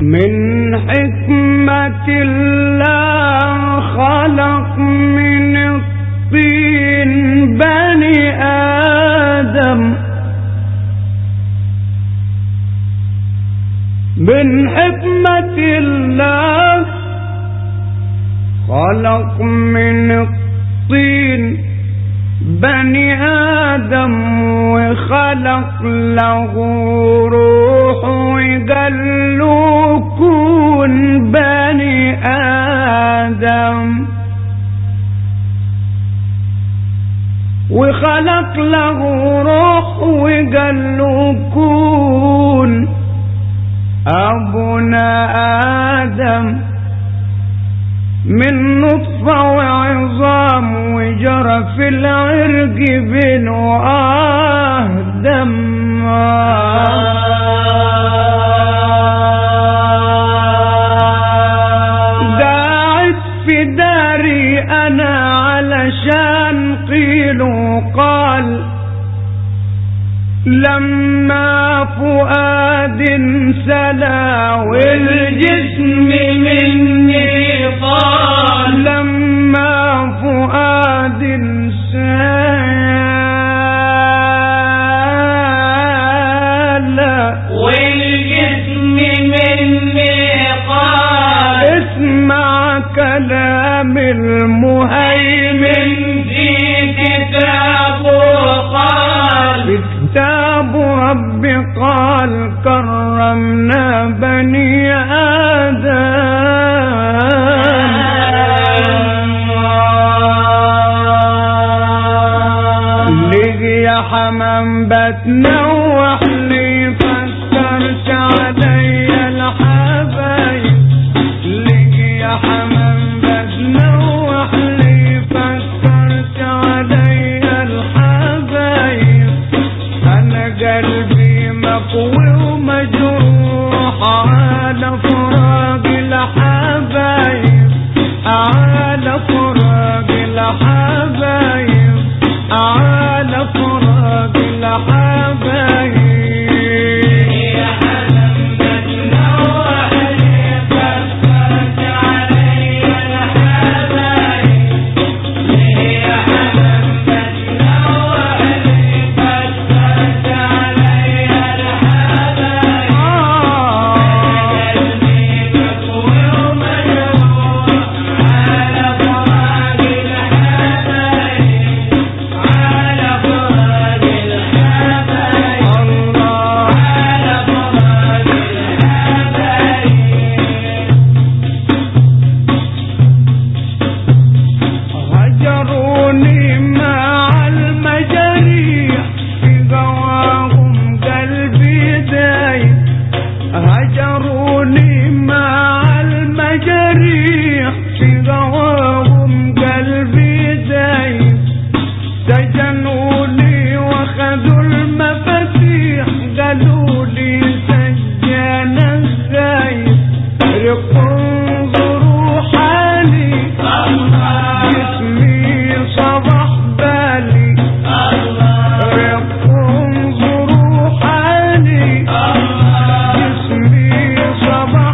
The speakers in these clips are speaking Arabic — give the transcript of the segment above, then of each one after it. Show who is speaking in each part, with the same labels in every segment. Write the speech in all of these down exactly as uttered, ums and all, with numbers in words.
Speaker 1: من حكمة الله خلق من الطين بني آدم. من حكمة الله خلق من الطين بني آدم، وخلق له روح وقال له كون بني آدم، وخلق له روح وقال له كون أبونا آدم، من نطفة وعظام وجرى في العرق بينه آه دم. قاعد في داري أنا علشان قيل وقال، لما فؤاد انسلى والجسم مني طال، لما فؤاد انسلى والجسم مني طال، اسمع كلام المهيمن في كتابه قال، كتاب ربي قال كرمنا بني آدم. لقي يا حمام بتنوح لي فكرت علي الحبايب، لقي يا حمام بتنوح لي فكرت علي الحبايب، أنا قلبي مقوي ومجروح على فراق الحبايب، على فراق الحبايب، على فراق الحبايب. يا حلم بتنوح لي فكرت علي الحبايب، يا حلم بتنوح لي فكرت علي الحبايب، قلبي مكوي ومجروح على فراق الحبايب، على فراق الحبايب، الله على فراق الحبايب. هجروني مع المجاريح في قواهم قلبي دايب، هجروني مع المجاريح في قواهم قلبي دايب، سجنوني واخذوا المفاتيح قالوا لي سجانا الزايد، رقوا انظروا حالي جسمي صبح بالي، رقوا انظروا حالي جسمي صبح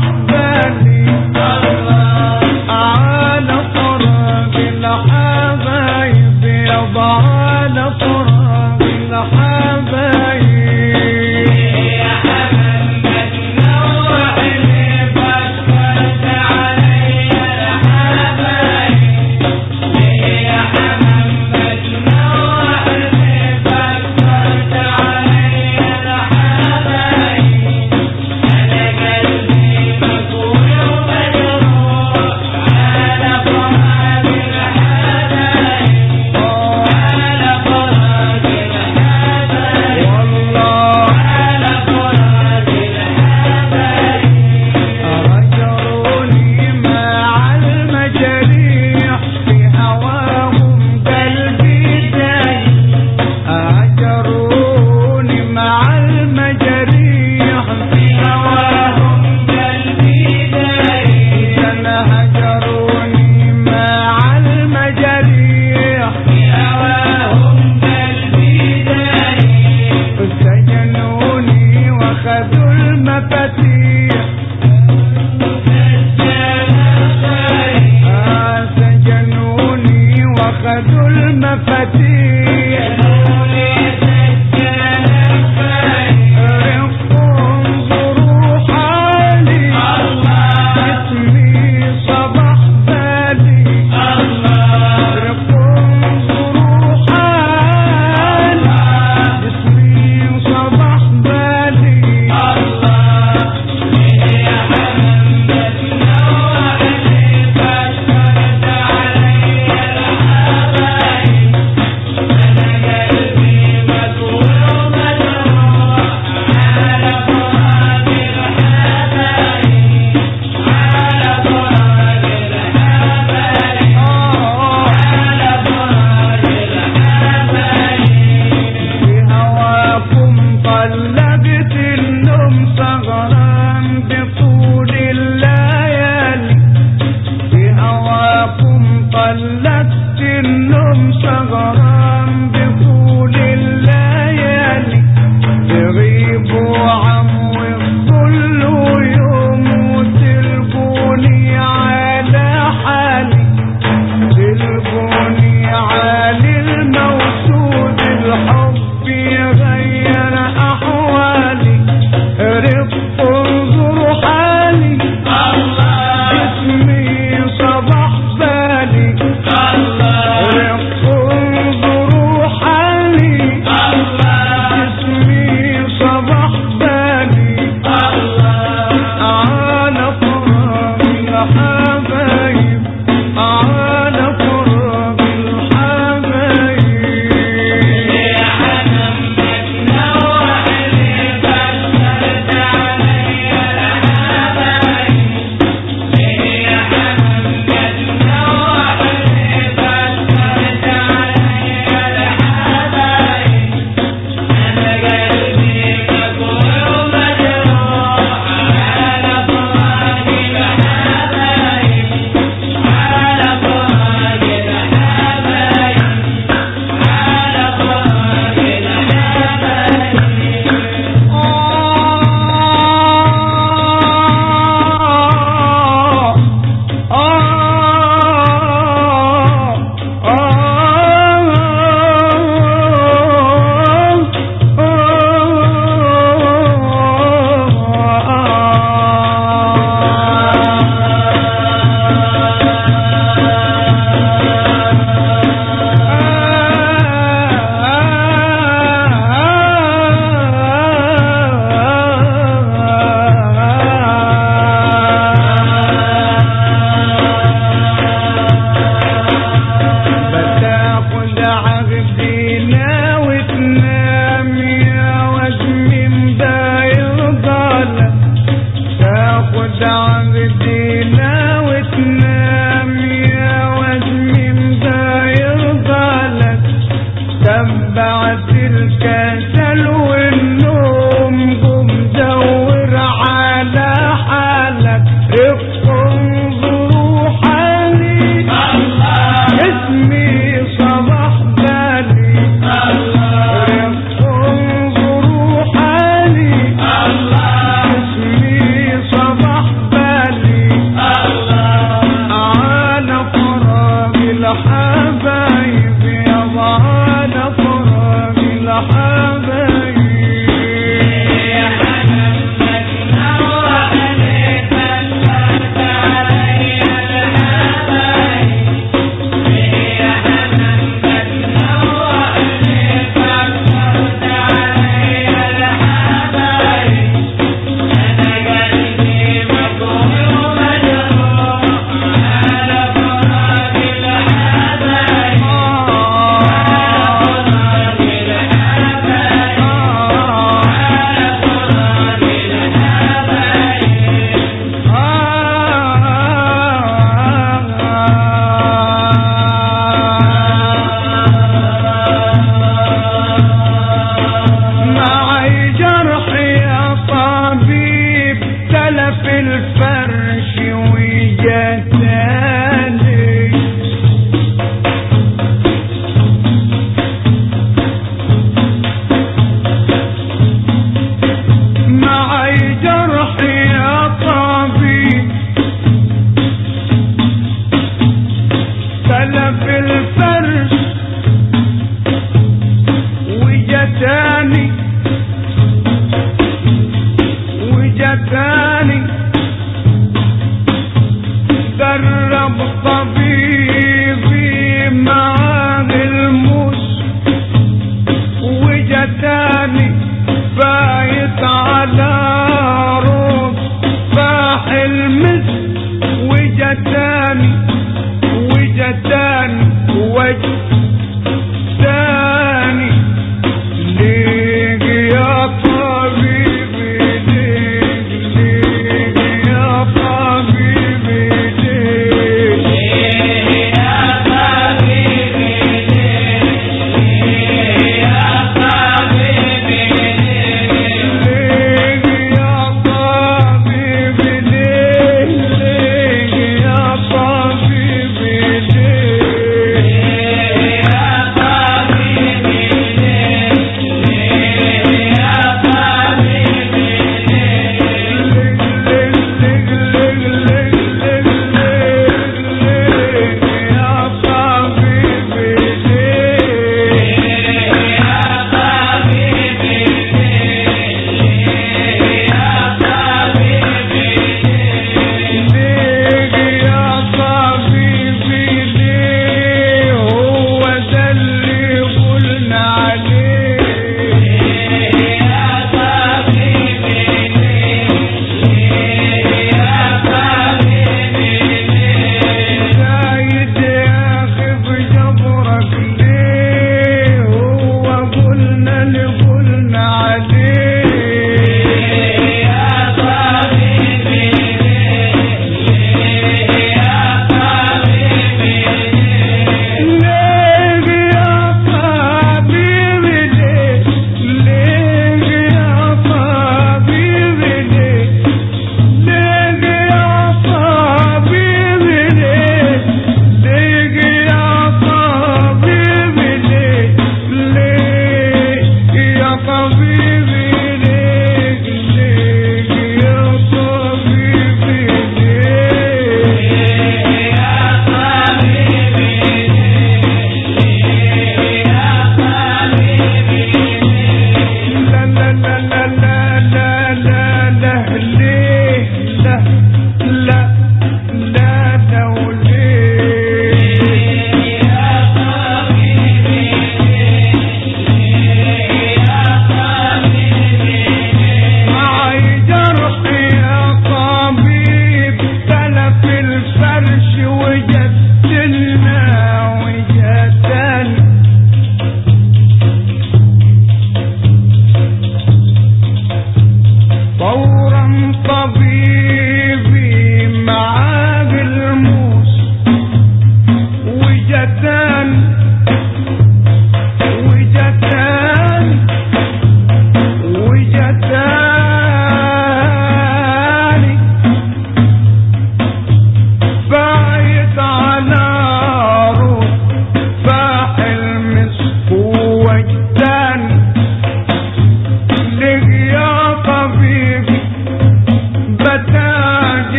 Speaker 1: خد عهدنا وتنام يا وزمين ده يرضى لك تبعت الكسل والنوم قم دور على حالك انظروا حالي اسمي صباح بالي انظروا حالي اسمي صباح بالي على فراغ الحبايب يابا على فراغ الحبايب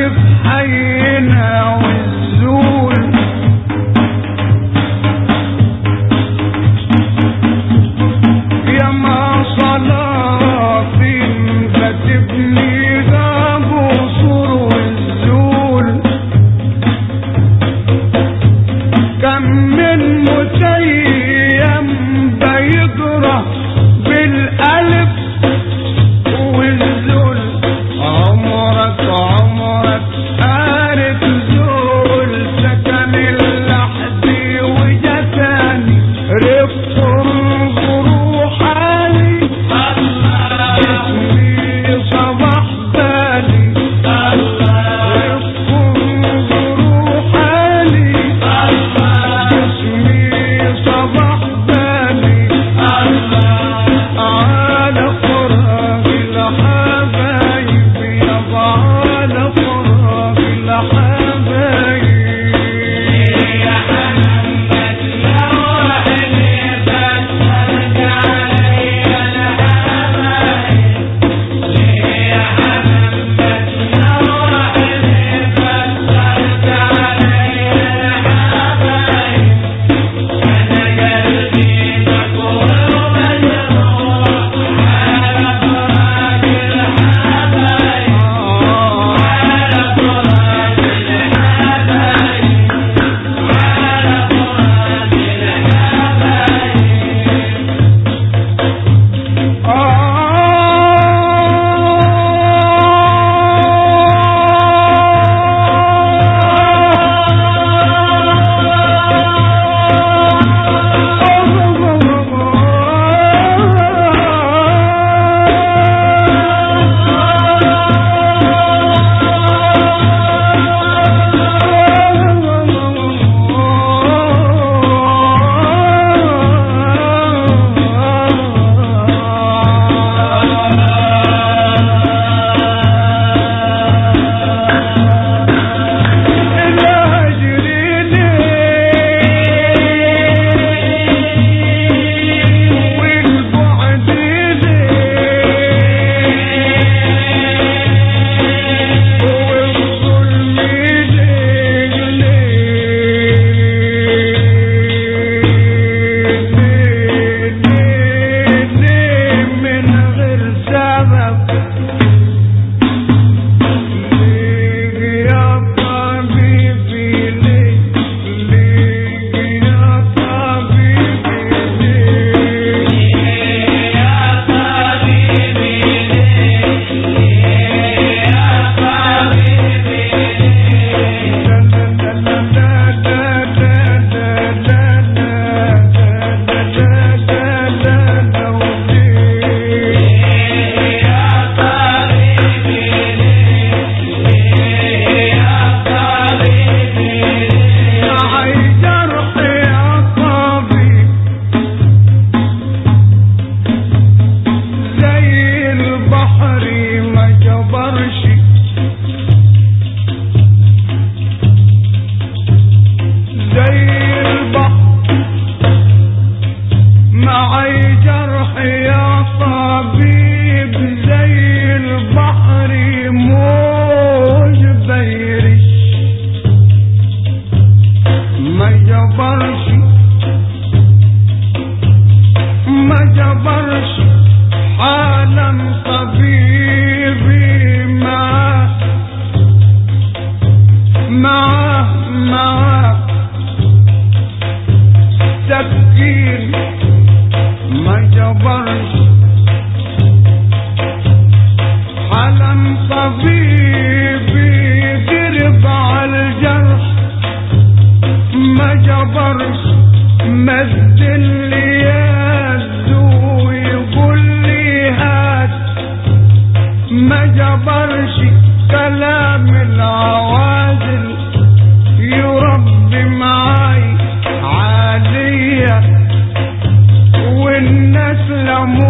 Speaker 1: في حينا والزول يا ما صلاة كتبني ذا بصور والزول كم من متيم بيجرى بالألف والزول عمرك عمرك قارت زول سكن اللحدي وجتاني رفق الجروح علي اسمي صباح بالي رفق الجروح علي اسمي صباح بالي على فراغ الحبايب يابا على فراغ الحبايب يا محمد لو حلفت ارجع علي الحبايب ليه يا محمد لو حلفت ارجع علي الحبايب انا قلبي مكروه مجروح على فراق الحبايب على فراق الحبايب على فراق الناس لمو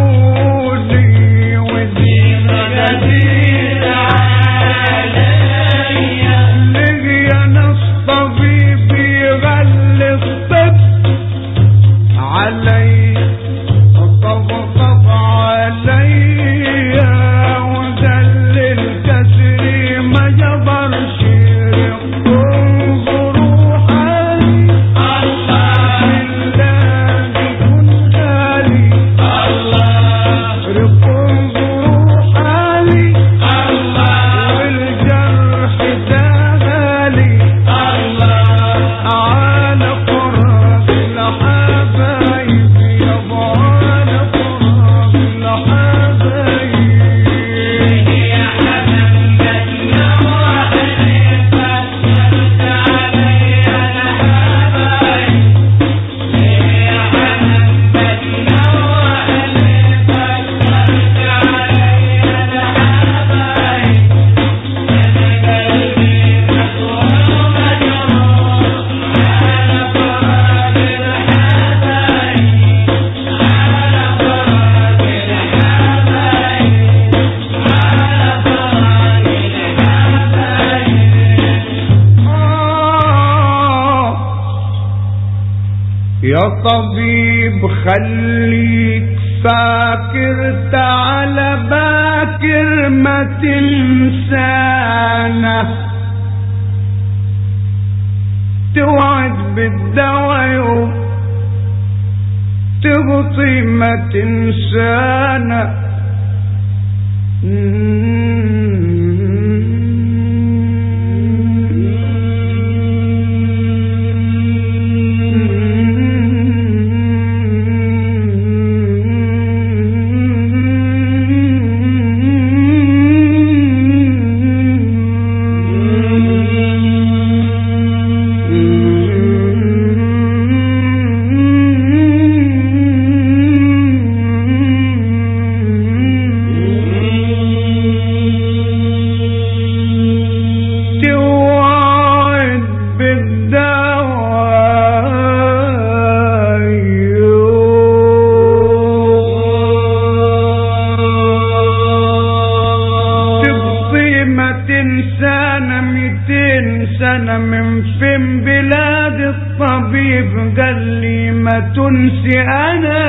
Speaker 1: يا طبيب خليك فاكر تعالى باكر ما تنسانا توعد بالدواء تبطي ما تنسانا تنسي أنا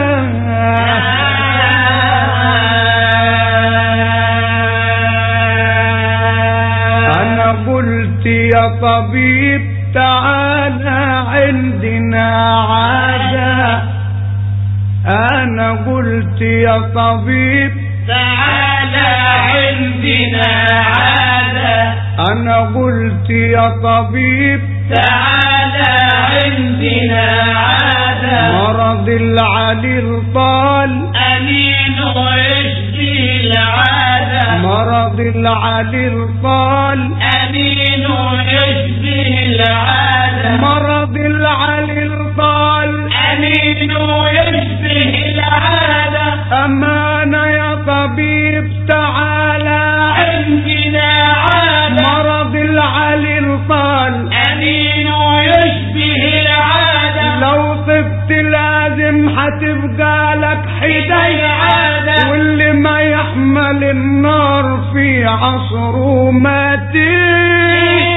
Speaker 1: أنا قلت يا طبيب تعالى عندنا عادة أنا قلت يا طبيب
Speaker 2: تعالى عندنا عادة
Speaker 1: أنا قلت يا طبيب
Speaker 2: تعالى عندنا عادة
Speaker 1: مرض العليل طال
Speaker 2: أنين ويشبه العادة
Speaker 1: مرض العليل طال
Speaker 2: أنين ويشبه العادة
Speaker 1: مرض العليل طال
Speaker 2: أنين ويشبه العادة
Speaker 1: أمانة يا طبيب تعالى
Speaker 2: عندنا عادة
Speaker 1: مرض العليل طال
Speaker 2: أنين ويشبه العادة
Speaker 1: لو طبت لازم حتبقى لك حداية
Speaker 2: عادة
Speaker 1: واللي ما يحمل النار في عصره ماتين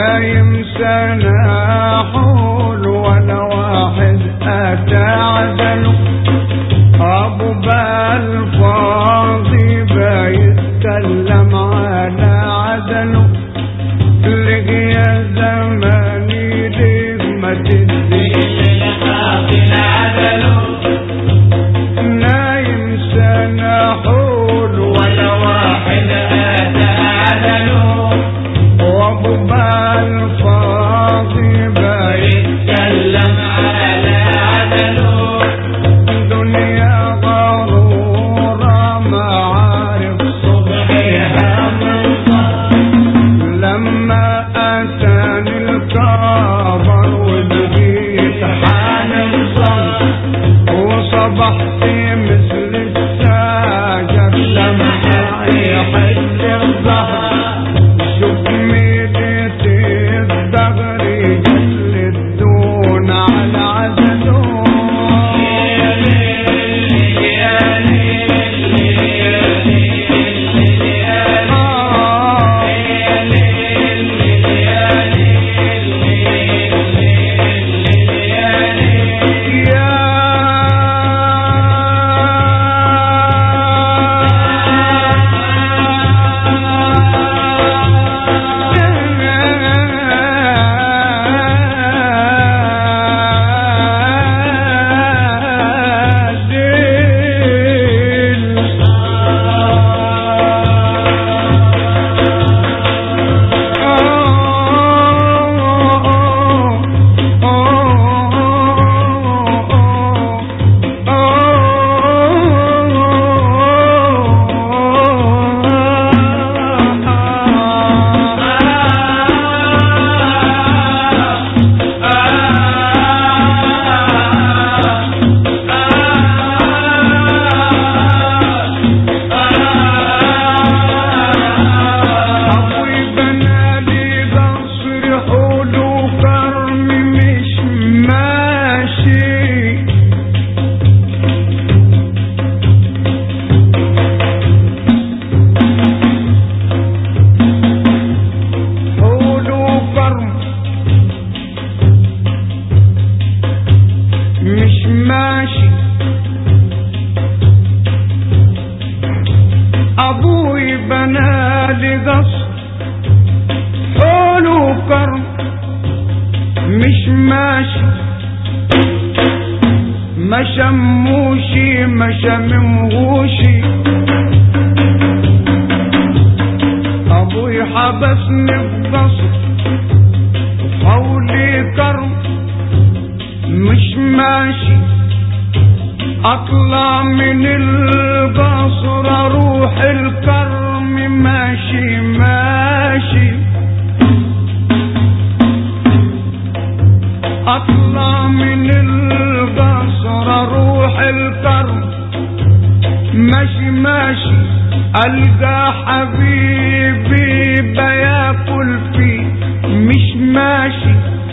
Speaker 1: نايم سنة حول ولا واحد أتى عدله أبو بالفاضي بيتكلم على عدله لك يا زماني ليه ما تدري نايم سنة حول ولا واحد أتى عدله وابو بالفاضي بيتكلم على عدله دنيا غرورة ما عارف صبحها من لما أتاني الكبر وبقيت حالي صم وصبحت مثل الساجر لما يحل الظهر شوف ميلة الدغر يجلدون على عدله أبوي بنالي قصر حول وكرم مش ماشي ما شموشي ما شممهوشي أبوي حبسني بقصر حولي كرم مش ماشي اطلع من القصر اروح الكرم ماشي ماشي اطلع من القصر اروح الكرم ماشي ماشي القى حبيبي بياكل فيه مش ماشي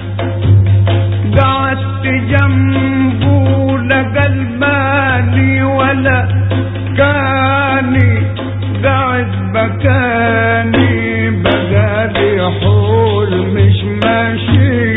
Speaker 1: قعدت جنبه لقى المالي ولا كاني قاعد بكاني بقالي حول مش ماشي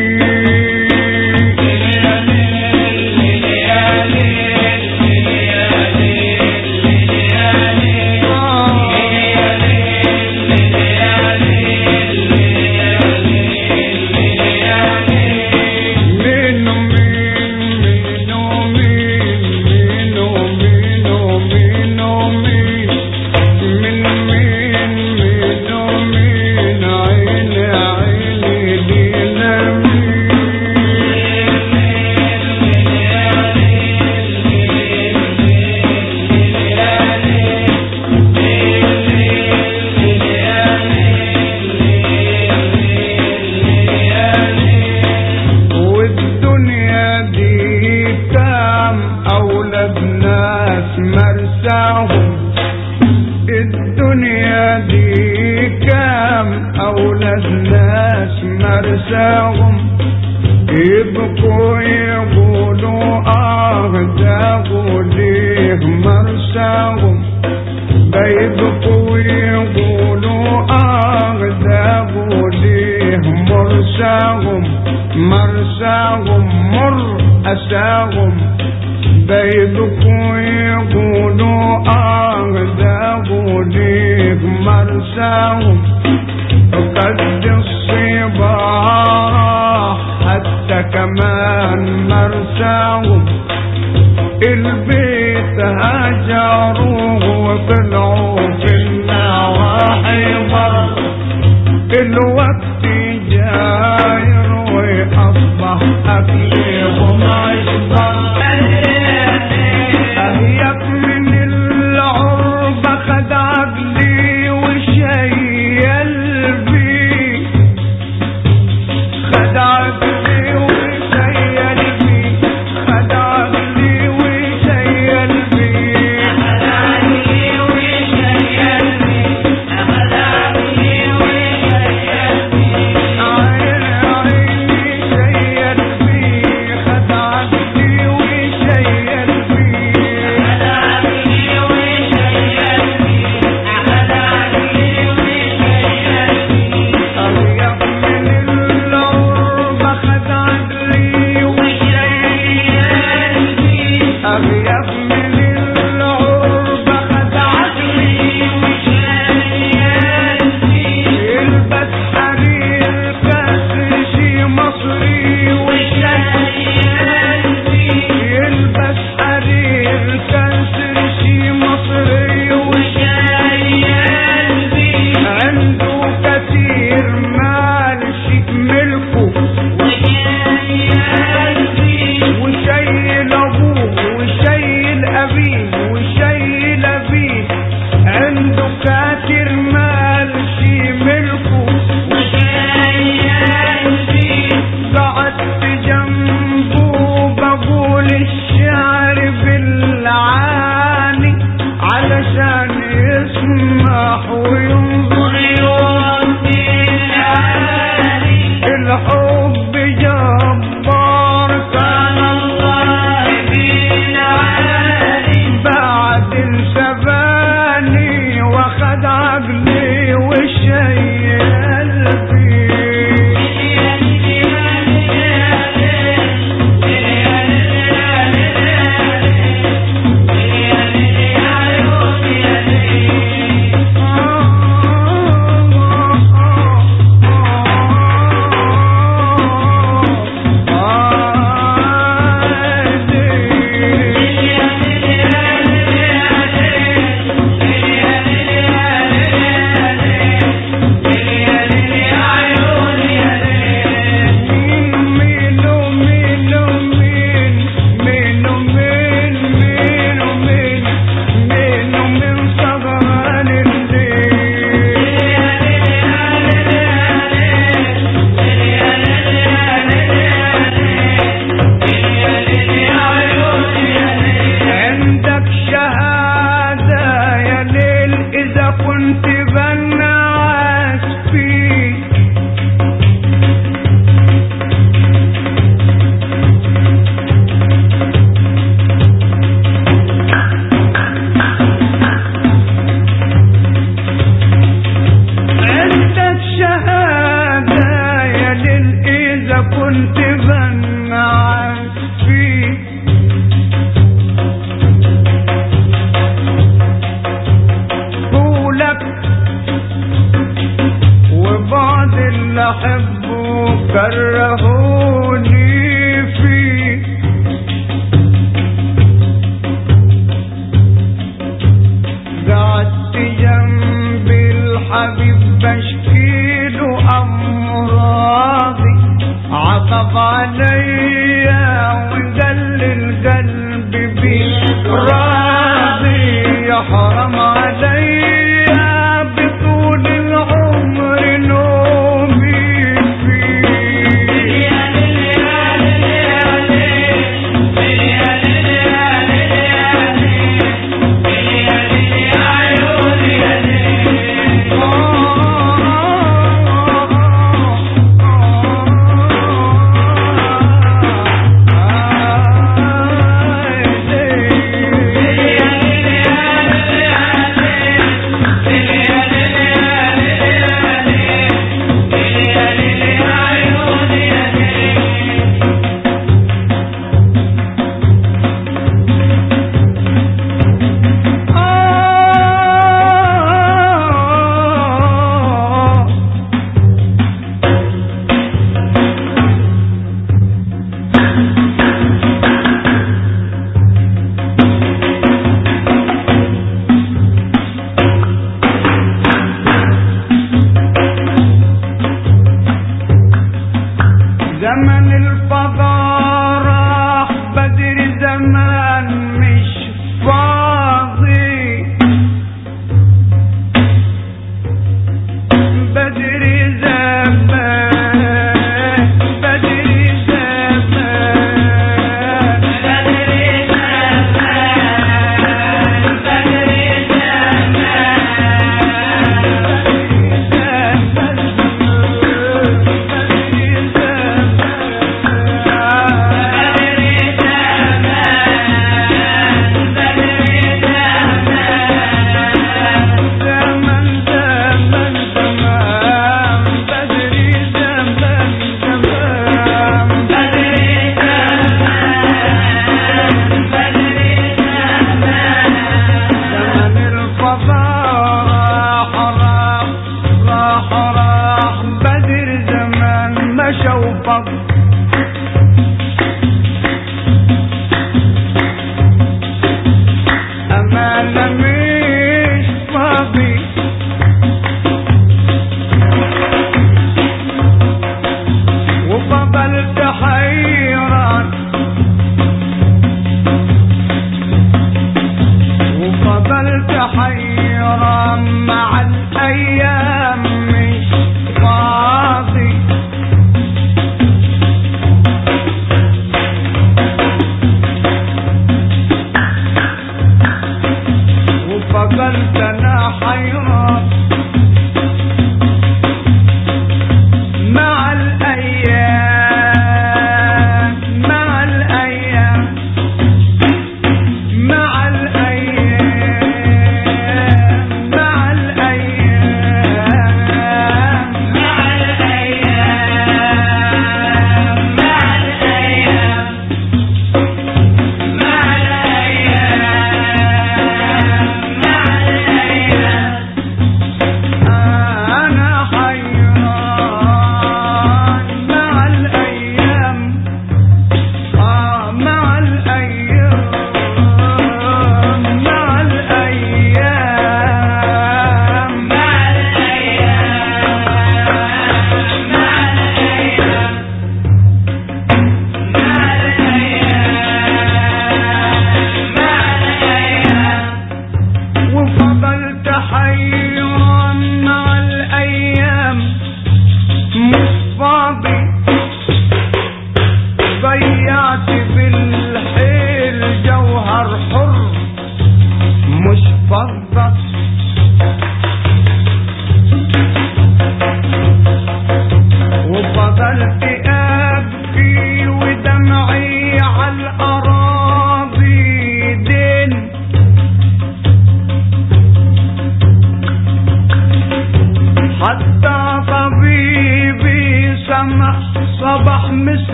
Speaker 1: الدنيا دي كام أولاد ناس مرساهم يبقوا يقولوا آه داغوا ليه مرساهم بيبقوا يقولوا آه داغوا ليه مرساهم مرساهم مرساهم مر أساهم بيدكوا يقولوا أغدابوا ليك مرساهم قد الصباح حتى كمان مرساهم البيت هجروه وطلعوا في النواحي بر الوقت جاير وأصبح أكلهم عشبر أهيك من العربة خد عقلي وشيل بي خد عقلي وشيل بي خد عقلي وشيل بي خد عقلي وشيل بي خد عقلي وشيل بي عيني عيني شيل بي خد عقلي وشيل بي خد عقلي وشيل بي خد عقلي وشيل بي أريح من العربة خد عقلي وشيل بي أريح من العربة خد عقلي وشيل بي البس حرير كسر شي مصري وشيل بي البس حرير كسر شي مصري وشيل بي عنده كثير مال شيء ملكه وشيل بي وشيل ابوه وشيل ابيه وشيل ابيه عنده كثير مال شيء ملكه وشيل بي قعدت جنبه بقول الشعر بالعاني علشان يسمح وينظر الحب جبار كان الله بالعالي بعد السباني واخد عقلي وشيل عندك شهادة يا ليل إذا كنت بنعس فيك عندك شهادة يا ليل إذا كنت بنعس فيك قولك وبعض اللي احبه كرهوني فيه قعدت جنب الحبيب بشكيله امراضي عطف عليا وقل القلب بيه راضي يا حرام عليا بطول العمر نومي فيه زمن الفضاء راح بدر زمان مش فاضي بدر زمان بدر زمان بدر زمان بدر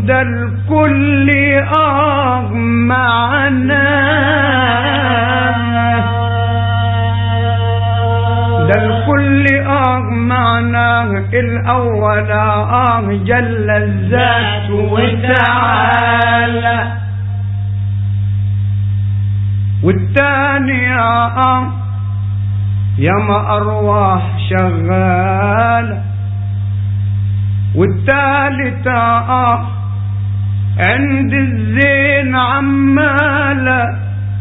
Speaker 1: ده الكل آه معناه، ده الكل آه معناه، الأول آه جل الذات وتعالى، والثاني آه ياما أرواح شغالة، والثالث آه عند الزين عمالة،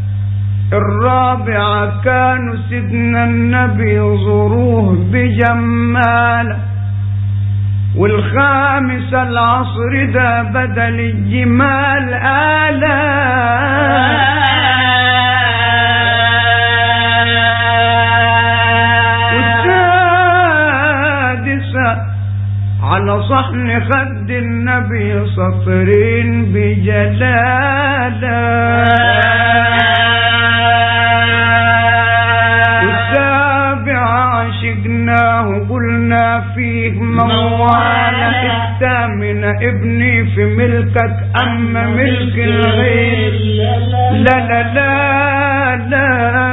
Speaker 1: الرابعة كانوا سيدنا النبي يزوروه بجمالة، والخامسة العصر ده بدل الجمال آلة، على صحن خد النبي سطرين بجلالة، والسابع عشقناه قلنا فيه موالة، الثامنة ابني في ملكك أما ملك الغير لا لا لا لا،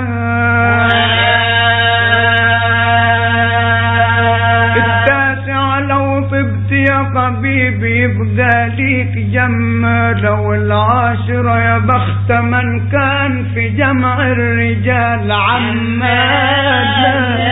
Speaker 1: يا حبيبي يبقى ليك جمالة، والعاشرة يا بخت من كان في جمع الرجال عمالة.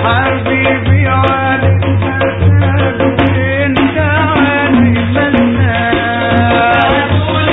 Speaker 1: حبيبي عليك بسال وانت علي بسال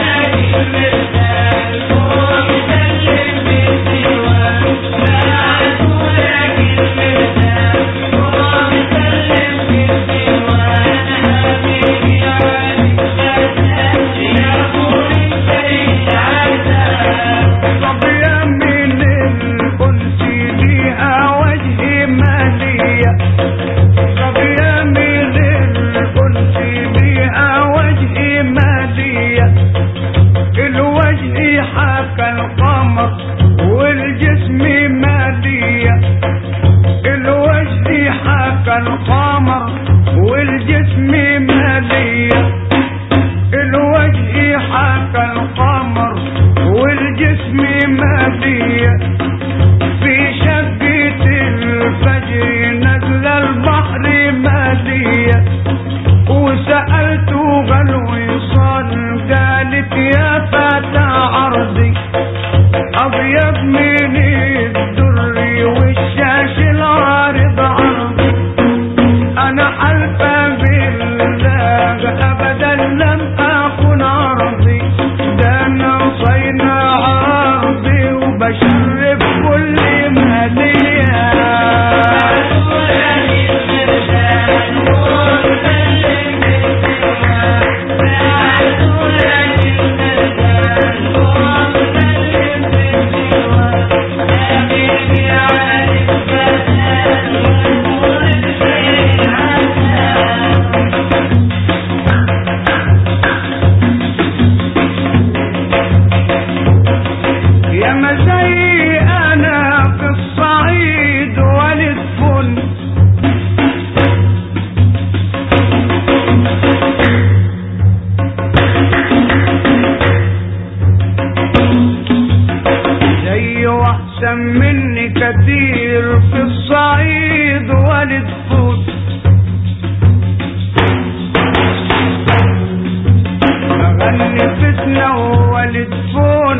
Speaker 1: القمر والجسم مالية الوجه حكى القمر والجسم مالية في شقة الفجر نزل البحر مالية وسألته غلوي صال قالت يا فتى عرضي أبيض من الدر والشاش العارض عرضي أنا حلفة بالله أبدا لم أكن عرضي ده أنا صينا عرضي وبشرف كل مهدية مني كتير في الصعيد والد فوت أغني فتنة ووالد فون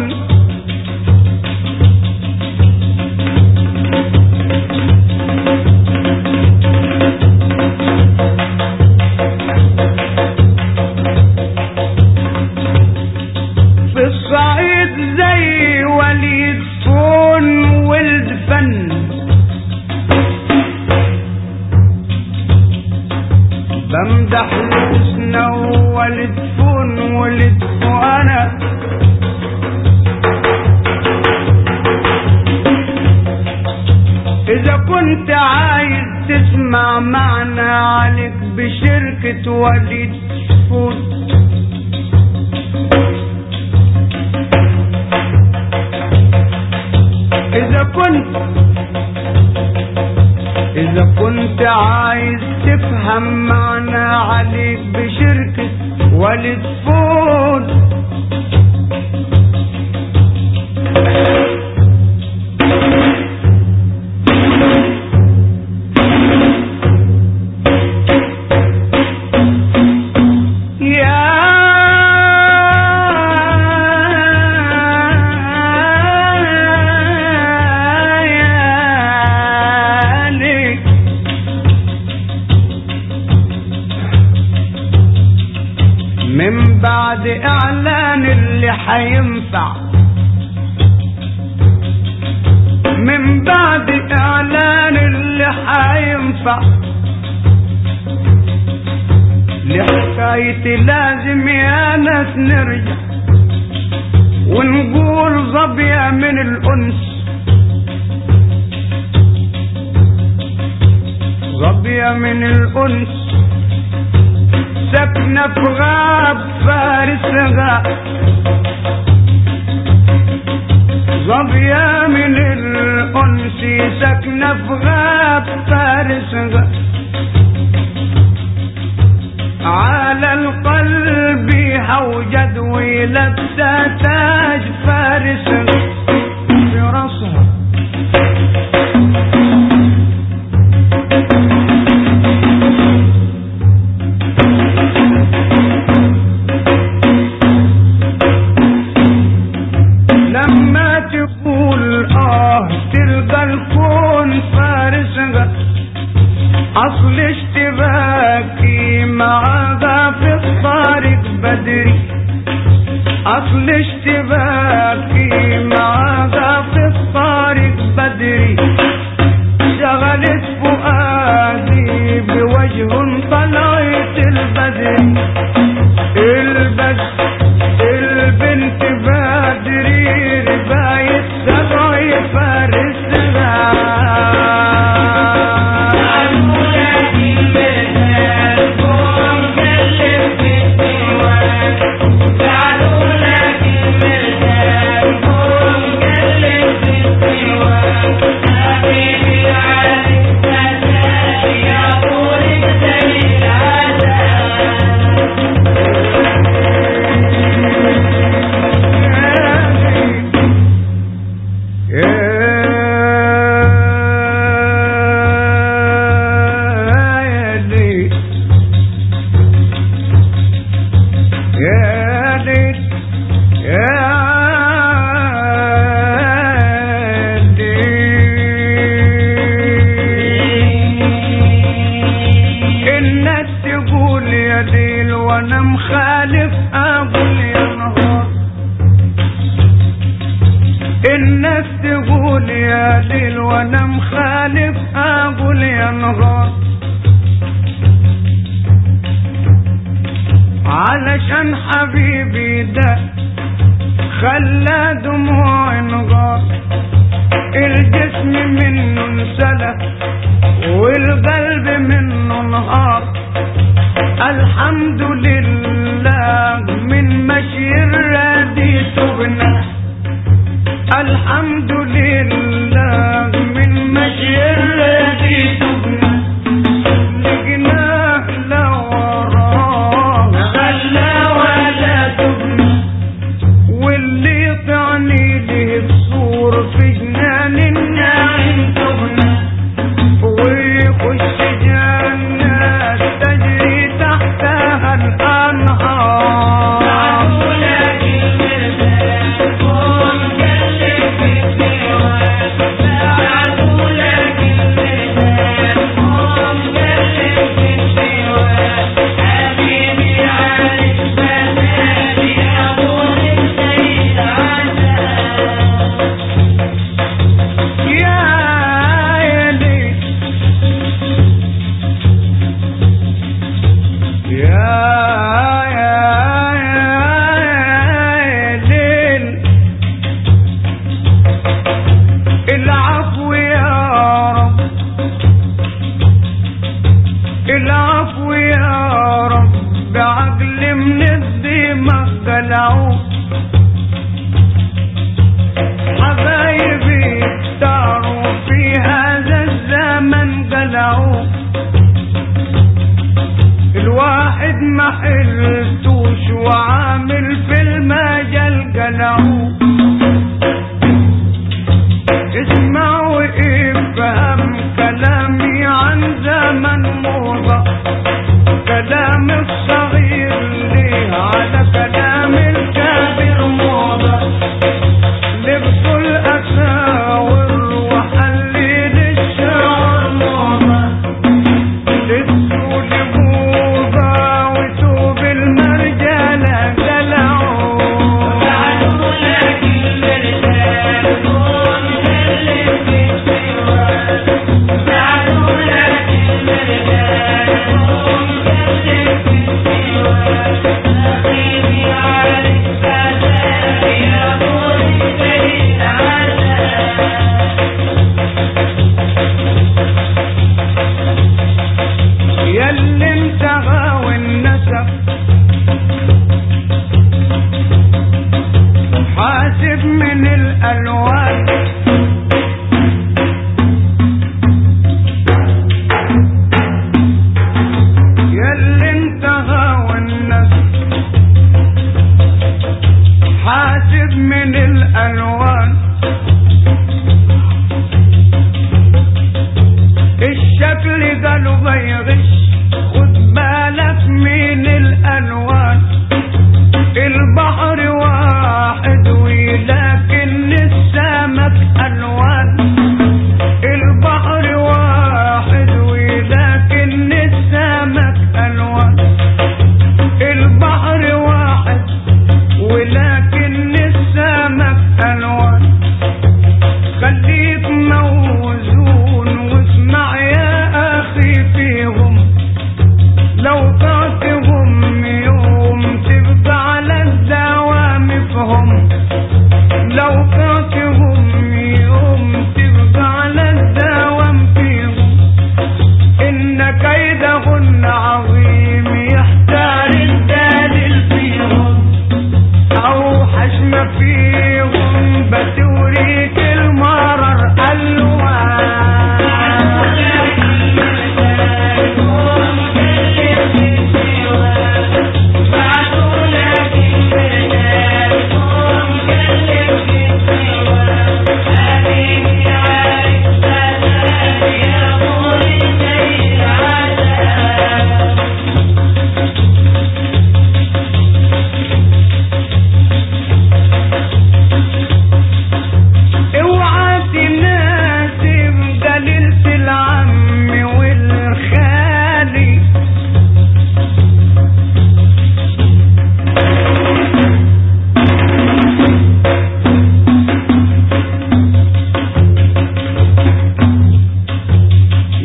Speaker 1: في الصعيد زي وليد فون ولد فن بمدح حسنه وولد فون ولد فوانا إذا كنت عايز تسمع معنى عليك بشركة وليد فون إذا كنت إذا كنت عايز تفهم معنى عليك بشركة وليد فون من بعد اعلان اللي حينفع من بعد اعلان اللي حينفع لحكايتي لازم يا ناس نرجع ونقول ظبية من الانس ظبية من الانس سكنة في غاب فارسها ظبية من الأنس سكنة في غاب فارسها على القلب هوجد ولبسة تاج فارسها في راسها اصل اشتباكي معاها في الطريق بدري، اصل اشتباكي معاها في الطريق بدري، شغلت فؤادي بوجه طلعت البدري، البدر البنت بدري رباية سبع فارسها. وانا مخالف اقول يا نهار، الناس تقول يا ليل وانا مخالف اقول يا نهار، علشان حبيبي ده خلى دموع نغار، الجسم منه انسلخ والقلب منه انهار، الحمد لله من مشي الردي تبنى، الحمد لله من مشي الردي تبنى، لقناه لوراه خلى ولا تبنى، واللي يطعني له بصور في جنان الناعم تبنى،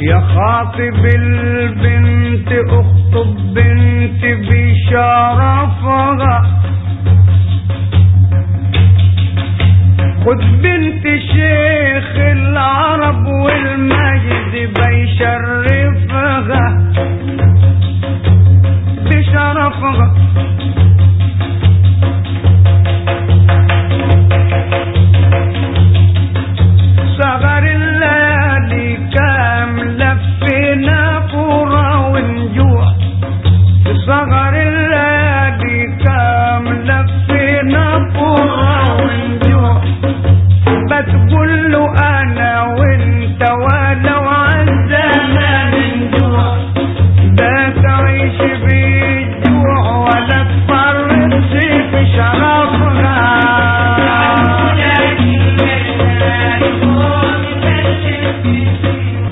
Speaker 1: يا خاطب البنت اخطب بنت بشرفها، خد بنت